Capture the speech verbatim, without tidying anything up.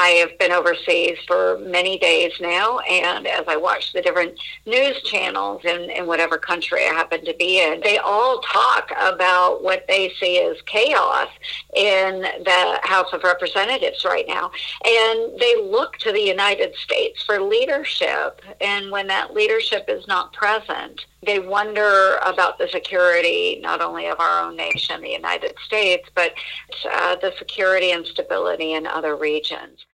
I have been overseas for many days now, and as I watch the different news channels in, in whatever country I happen to be in, they all talk about what they see as chaos in the House of Representatives right now. And they look to the United States for leadership. And when that leadership is not present, they wonder about the security, not only of our own nation, the United States, but uh, the security and stability in other regions.